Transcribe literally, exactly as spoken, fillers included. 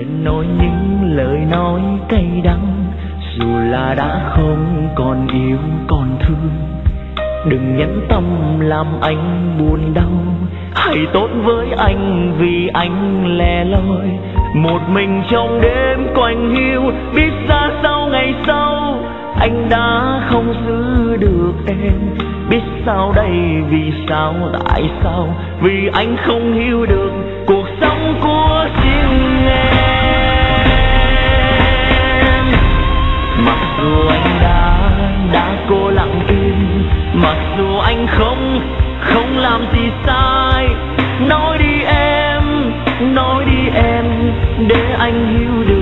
nên nói những lời nói cay đắng, dù là đã không còn yêu còn thương. Đừng nhẫn tâm làm anh buồn đau, hãy tốt với anh vì anh lẻ loi một mình trong đêm quạnh hiu. Biết ra sao ngày sau anh đã không giữ được em, biết sao đây vì sao tại sao, vì anh không hiểu được cuộc sống của riêng em. Mặc dù anh đã đã cố lặng im, mặc dù anh không không làm gì sai, nói đi em, nói đi em để anh hiểu được.